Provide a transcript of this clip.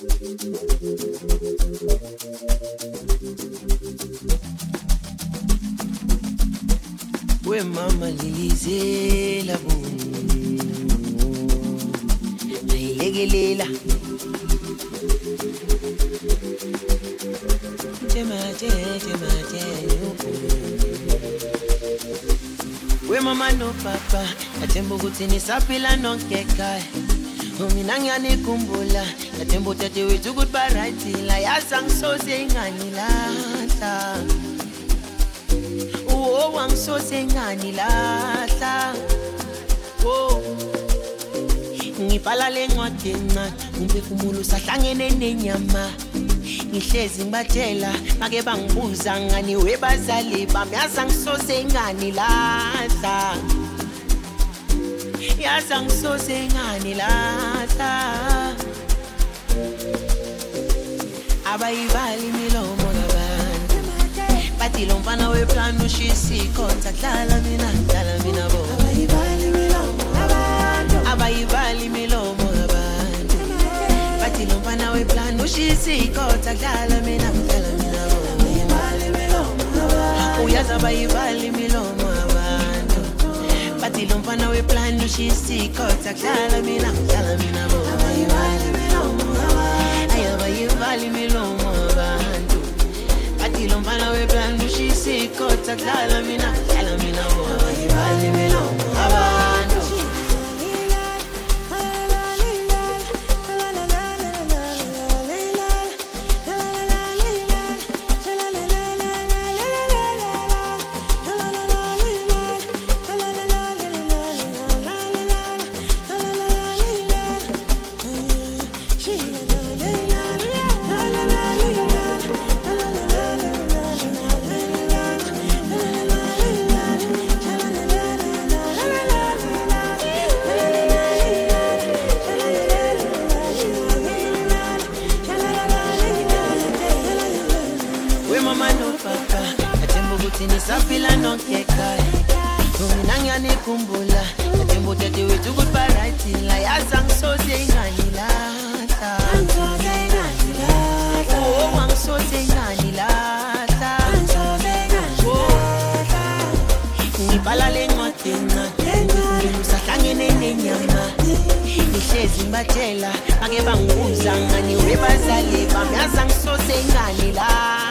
We mama lilizela nayilekelela we mama no papa athemba ukuthi nisaphila nonke ekhaya mina ngiyanikumbula athemba uthathe wethu ukuthi barightila yaza ngisoze ingani lahla oh wangisoze ingani lahla oh ngibhala lencwadi encane umphefumulo sahlangene nenyama ngihlezi ngibatshela make bangibuza ngani webazali bami yaza ngisoze ingani lahla yaza ngisoze ingani lahla abayibali imilomo kabantu bathi lo mfana weplan ushisa ikhotha dlala mina bo abayibali imilomo kabantu bathi lo mfana weplan ushisa ikhotha dlala mina bo uyaza abayibali imilomo kabantu bathi lo mfana weplan ushisa ikhotha dlala mina bo abayibali imilomo kabantu bathi lo mfana weplan ushisa ikhotha dlala mina bo abayibali imilomo kabantu Nisafila nonke ekhaya mina ngiyanikumbula athemba uthathe wethu ukuthi barightila yaza ngisoze ingani lahla oh wangisoze ingani lahla ngibhala lencwadi encane ngisahlangene nenyama ngihlezi ngibatshela make bangibuza ngani webazali bami yaza ngisoze ingani lahla